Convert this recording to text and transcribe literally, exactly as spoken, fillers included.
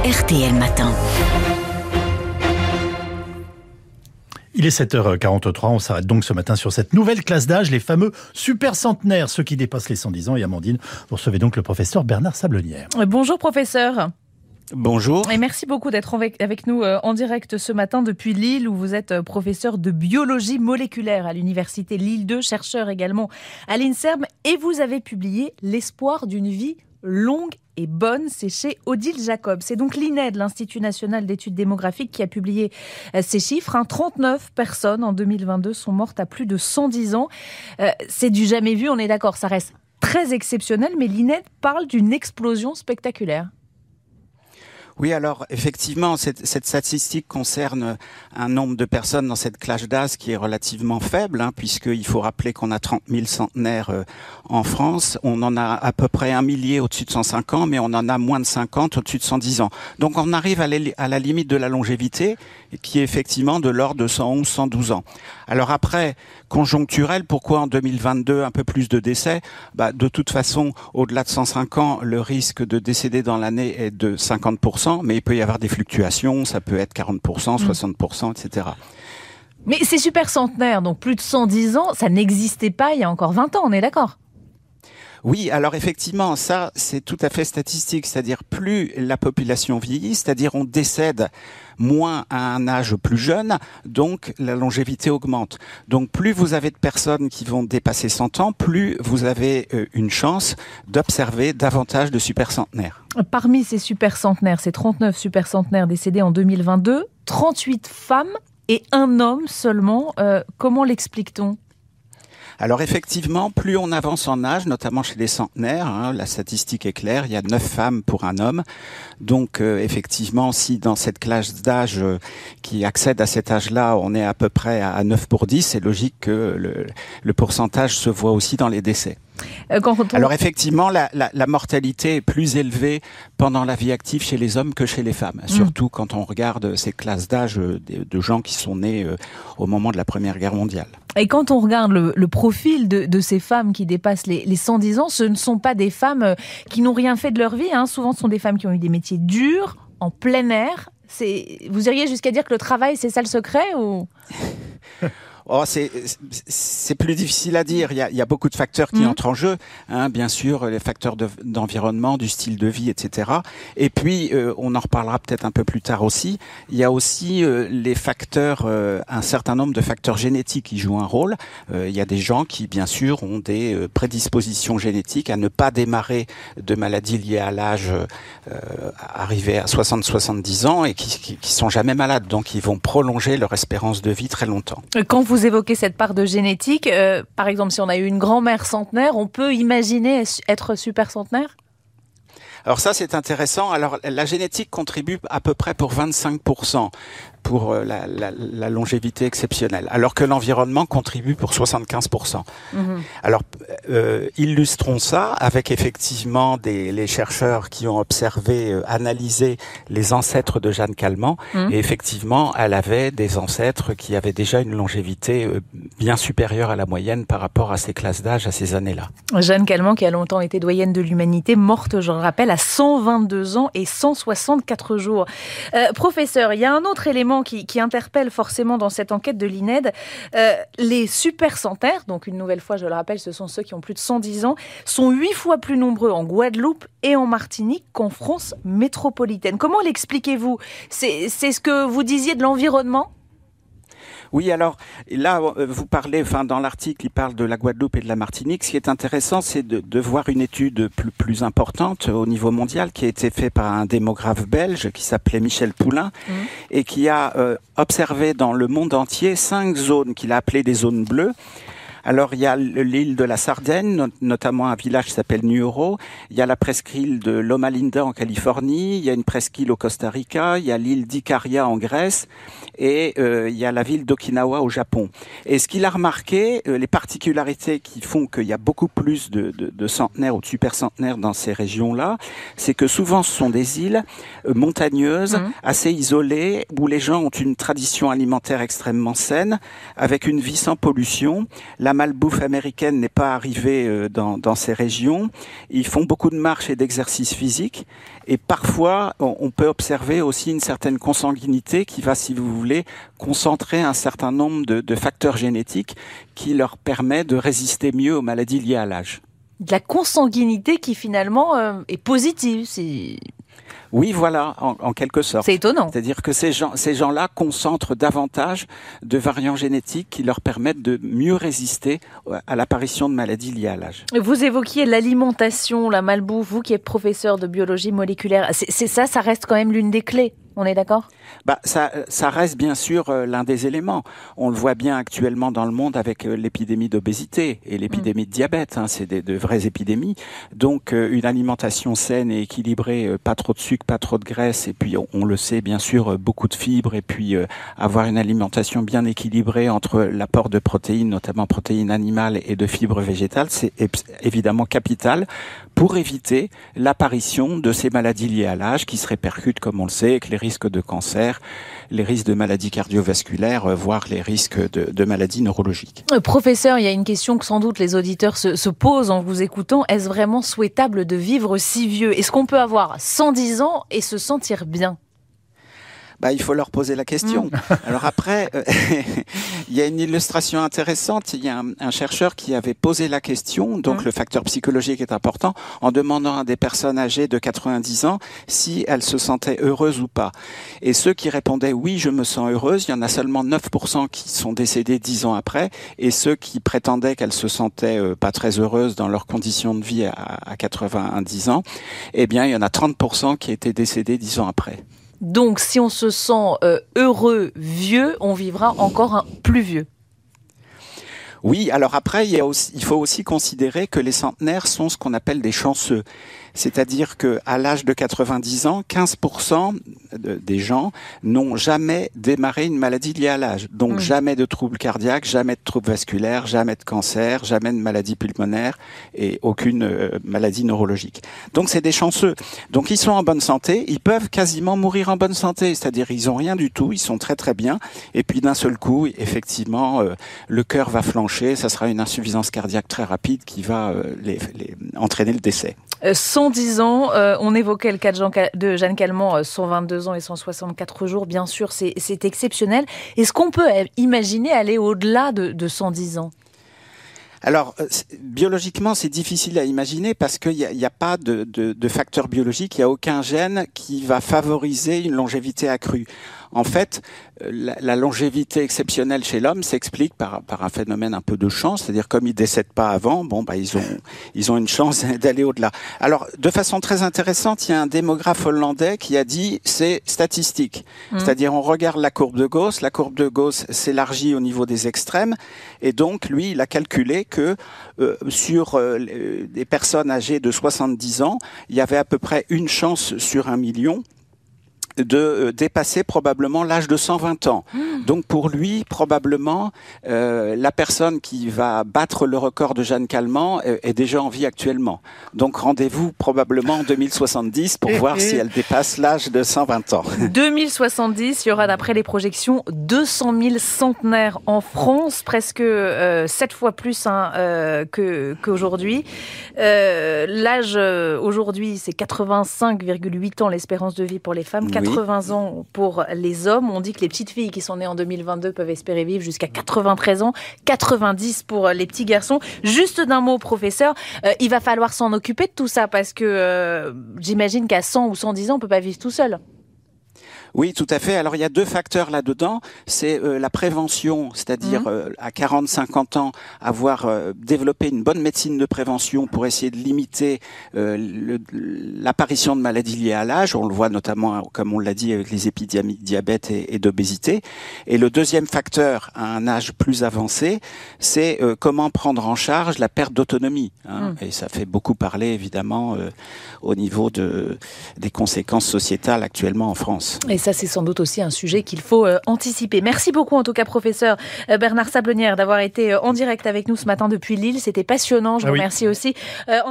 R T L Matin. Il est sept heures quarante-trois, on s'arrête donc ce matin sur cette nouvelle classe d'âge, les fameux super centenaires, ceux qui dépassent les cent dix ans. Et Amandine, vous recevez donc le professeur Bernard Sablonnière. Bonjour professeur. Bonjour. Et merci beaucoup d'être avec nous en direct ce matin depuis Lille, où vous êtes professeur de biologie moléculaire à l'université Lille deux, chercheur également à l'INSERM, et vous avez publié L'espoir d'une vie longue et bonne, c'est chez Odile Jacob. C'est donc l'I N E D, l'Institut National d'Études Démographiques, qui a publié ces chiffres. Hein. trente-neuf personnes en deux mille vingt-deux sont mortes à plus de cent dix ans. Euh, c'est du jamais vu, on est d'accord, ça reste très exceptionnel, mais l'I N E D parle d'une explosion spectaculaire. Oui, alors effectivement, cette, cette statistique concerne un nombre de personnes dans cette classe d'âge qui est relativement faible, hein, puisqu'il faut rappeler qu'on a trente mille centenaires euh, en France. On en a à peu près un millier au-dessus de cent cinq ans, mais on en a moins de cinquante au-dessus de cent dix ans. Donc on arrive à, les, à la limite de la longévité, qui est effectivement de l'ordre de cent onze, cent douze ans. Alors après, conjoncturel, pourquoi en deux mille vingt-deux un peu plus de décès ? Bah, de toute façon, au-delà de cent cinq ans, le risque de décéder dans l'année est de cinquante pour cent. Mais il peut y avoir des fluctuations, ça peut être quarante pour cent, soixante pour cent, et cetera. Mais ces super centenaires, donc plus de cent dix ans, ça n'existait pas il y a encore vingt ans, on est d'accord ? Oui, alors effectivement, ça, c'est tout à fait statistique. C'est-à-dire, plus la population vieillit, c'est-à-dire on décède moins à un âge plus jeune, donc la longévité augmente. Donc plus vous avez de personnes qui vont dépasser cent ans, plus vous avez euh, une chance d'observer davantage de super centenaires. Parmi ces super centenaires, ces trente-neuf super centenaires décédés en deux mille vingt-deux, trente-huit femmes et un homme seulement. Euh, comment l'explique-t-on ? Alors effectivement, plus on avance en âge, notamment chez les centenaires, hein, la statistique est claire, il y a neuf femmes pour un homme. Donc euh, effectivement, si dans cette classe d'âge euh, qui accède à cet âge-là, on est à peu près à neuf pour dix, c'est logique que le, le pourcentage se voit aussi dans les décès. Euh, quand on... Alors effectivement, la, la, la mortalité est plus élevée pendant la vie active chez les hommes que chez les femmes. Mmh. Surtout quand on regarde ces classes d'âge de, de gens qui sont nés euh, au moment de la Première Guerre mondiale. Et quand on regarde le, le profil de, de ces femmes qui dépassent les, les cent dix ans, ce ne sont pas des femmes qui n'ont rien fait de leur vie. Hein. Souvent, ce sont des femmes qui ont eu des métiers durs, en plein air. C'est... Vous iriez jusqu'à dire que le travail, c'est ça le secret ou... Oh, c'est, c'est plus difficile à dire. Il y a, il y a beaucoup de facteurs qui mmh. entrent en jeu. Hein, bien sûr, les facteurs de, d'environnement, du style de vie, et cetera. Et puis, euh, on en reparlera peut-être un peu plus tard aussi. Il y a aussi euh, les facteurs, euh, un certain nombre de facteurs génétiques qui jouent un rôle. Euh, il y a des gens qui, bien sûr, ont des euh, prédispositions génétiques à ne pas démarrer de maladies liées à l'âge euh, arrivé à soixante à soixante-dix ans et qui, qui, qui sont jamais malades. Donc, ils vont prolonger leur espérance de vie très longtemps. Quand vous Vous évoquez cette part de génétique. Euh, par exemple, si on a eu une grand-mère centenaire, on peut imaginer être super centenaire ? Alors ça, c'est intéressant. Alors, la génétique contribue à peu près pour vingt-cinq pour cent pour la, la, la longévité exceptionnelle, alors que l'environnement contribue pour soixante-quinze pour cent. Mmh. Alors, euh, illustrons ça avec effectivement des, les chercheurs qui ont observé, euh, analysé les ancêtres de Jeanne Calment, mmh. et effectivement, elle avait des ancêtres qui avaient déjà une longévité euh, bien supérieure à la moyenne par rapport à ces classes d'âge, à ces années-là. Jeanne Calment, qui a longtemps été doyenne de l'humanité, morte, je le rappelle, à cent vingt-deux ans et cent soixante-quatre jours. Euh, professeur, il y a un autre élément Qui, qui interpelle forcément dans cette enquête de l'I N E D. Euh, les super centenaires, donc une nouvelle fois, je le rappelle, ce sont ceux qui ont plus de cent dix ans, sont huit fois plus nombreux en Guadeloupe et en Martinique qu'en France métropolitaine. Comment l'expliquez-vous ? C'est, c'est ce que vous disiez de l'environnement ? Oui, alors là, vous parlez, enfin dans l'article, il parle de la Guadeloupe et de la Martinique. Ce qui est intéressant, c'est de, de voir une étude plus, plus importante au niveau mondial qui a été faite par un démographe belge qui s'appelait Michel Poulain, mmh. et qui a euh, observé dans le monde entier cinq zones qu'il a appelées des zones bleues. Alors, il y a l'île de la Sardaigne, notamment un village qui s'appelle Nuoro. Il y a la presqu'île de Loma Linda en Californie. Il y a une presqu'île au Costa Rica. Il y a l'île d'Ikaria en Grèce. Et euh, il y a la ville d'Okinawa au Japon. Et ce qu'il a remarqué, euh, les particularités qui font qu'il y a beaucoup plus de, de, de centenaires ou de super centenaires dans ces régions-là, c'est que souvent ce sont des îles euh, montagneuses, mmh. assez isolées, où les gens ont une tradition alimentaire extrêmement saine, avec une vie sans pollution. La la malbouffe américaine n'est pas arrivée euh, dans, dans ces régions. Ils font beaucoup de marches et d'exercices physiques. Et parfois, on, on peut observer aussi une certaine consanguinité qui va, si vous voulez, concentrer un certain nombre de, de facteurs génétiques qui leur permet de résister mieux aux maladies liées à l'âge. De la consanguinité qui finalement euh, est positive. C'est... Oui, voilà, en, en quelque sorte. C'est étonnant. C'est-à-dire que ces gens, ces gens-là concentrent davantage de variants génétiques qui leur permettent de mieux résister à l'apparition de maladies liées à l'âge. Vous évoquiez l'alimentation, la malbouffe, vous qui êtes professeur de biologie moléculaire. C'est, c'est ça, ça reste quand même l'une des clés. On est d'accord ? Bah, ça, ça reste bien sûr euh, l'un des éléments. On le voit bien actuellement dans le monde avec euh, l'épidémie d'obésité et l'épidémie mmh. de diabète. Hein, c'est des, de vraies épidémies. Donc, euh, une alimentation saine et équilibrée, euh, pas trop de sucre, pas trop de graisse, et puis on, on le sait bien sûr, euh, beaucoup de fibres, et puis euh, avoir une alimentation bien équilibrée entre l'apport de protéines, notamment protéines animales et de fibres végétales, c'est évidemment capital pour éviter l'apparition de ces maladies liées à l'âge qui se répercutent, comme on le sait, avec les risques de cancer, les risques de maladies cardiovasculaires, voire les risques de, de maladies neurologiques. Euh, professeur, il y a une question que sans doute les auditeurs se, se posent en vous écoutant. Est-ce vraiment souhaitable de vivre si vieux ? Est-ce qu'on peut avoir cent dix ans et se sentir bien ? Bah, il faut leur poser la question. Mmh. Alors après, euh, il y a une illustration intéressante. Il y a un, un chercheur qui avait posé la question, donc mmh. le facteur psychologique est important, en demandant à des personnes âgées de quatre-vingt-dix ans si elles se sentaient heureuses ou pas. Et ceux qui répondaient « oui, je me sens heureuse », il y en a seulement neuf pour cent qui sont décédés dix ans après. Et ceux qui prétendaient qu'elles se sentaient euh, pas très heureuses dans leurs conditions de vie à, à quatre-vingt-dix ans, eh bien, il y en a trente pour cent qui étaient décédés dix ans après. Donc, si on se sent euh, heureux, vieux, on vivra encore un plus vieux. Oui, alors après, il, y a aussi, il faut aussi considérer que les centenaires sont ce qu'on appelle des chanceux. C'est-à-dire que à l'âge de quatre-vingt-dix ans, quinze pour cent de, des gens n'ont jamais démarré une maladie liée à l'âge. Donc mmh. jamais de troubles cardiaques, jamais de troubles vasculaires, jamais de cancer, jamais de maladie pulmonaire et aucune euh, maladie neurologique. Donc c'est des chanceux. Donc ils sont en bonne santé, ils peuvent quasiment mourir en bonne santé. C'est-à-dire ils ont rien du tout, ils sont très très bien. Et puis d'un seul coup, effectivement, euh, le cœur va flancher, ça sera une insuffisance cardiaque très rapide qui va euh, les, les, entraîner le décès. Euh, cent dix ans, euh, on évoquait le cas de, Jean Cal- de Jeanne Calment, euh, cent vingt-deux ans et cent soixante-quatre jours, bien sûr, c'est, c'est exceptionnel. Est-ce qu'on peut imaginer aller au-delà de, de cent dix ans ? Alors, euh, biologiquement, c'est difficile à imaginer parce qu'il n'y a, y a pas de, de, de facteur biologique, il n'y a aucun gène qui va favoriser une longévité accrue. En fait, la, la longévité exceptionnelle chez l'homme s'explique par, par un phénomène un peu de chance, c'est-à-dire comme ils décèdent pas avant, bon bah ils ont ils ont une chance d'aller au-delà. Alors, de façon très intéressante, il y a un démographe hollandais qui a dit c'est statistique, mmh. c'est-à-dire on regarde la courbe de Gauss, la courbe de Gauss s'élargit au niveau des extrêmes, et donc lui il a calculé que euh, sur euh, les personnes âgées de soixante-dix ans, il y avait à peu près une chance sur un million de euh, dépasser probablement l'âge de cent vingt ans. Mmh. Donc pour lui, probablement, euh, la personne qui va battre le record de Jeanne Calment euh, est déjà en vie actuellement. Donc rendez-vous probablement en deux mille soixante-dix pour voir si elle dépasse l'âge de cent vingt ans. deux mille soixante-dix, il y aura d'après les projections deux cent mille centenaires en France, presque euh, sept fois plus hein, euh, que, qu'aujourd'hui. Euh, l'âge euh, aujourd'hui, c'est quatre-vingt-cinq virgule huit ans l'espérance de vie pour les femmes, quatre-vingts ans pour les hommes. On dit que les petites filles qui sont nées en deux mille vingt-deux peuvent espérer vivre jusqu'à quatre-vingt-treize ans, quatre-vingt-dix pour les petits garçons. Juste d'un mot, professeur, euh, il va falloir s'en occuper de tout ça parce que euh, j'imagine qu'à cent ou cent dix ans, on ne peut pas vivre tout seul. Oui, tout à fait. Alors, il y a deux facteurs là-dedans. C'est euh, la prévention, c'est-à-dire mmh. euh, à quarante à cinquante ans, avoir euh, développé une bonne médecine de prévention pour essayer de limiter euh, le, l'apparition de maladies liées à l'âge. On le voit notamment, comme on l'a dit, avec les épidémies de diabète et, et d'obésité. Et le deuxième facteur, à un âge plus avancé, c'est euh, comment prendre en charge la perte d'autonomie. Hein. Mmh. Et ça fait beaucoup parler, évidemment, euh, au niveau de, des conséquences sociétales actuellement en France. Et ça, c'est sans doute aussi un sujet qu'il faut euh, anticiper. Merci beaucoup, en tout cas, professeur euh, Bernard Sablonnière, d'avoir été euh, en direct avec nous ce matin depuis Lille. C'était passionnant. Je ah vous oui. remercie aussi. Euh,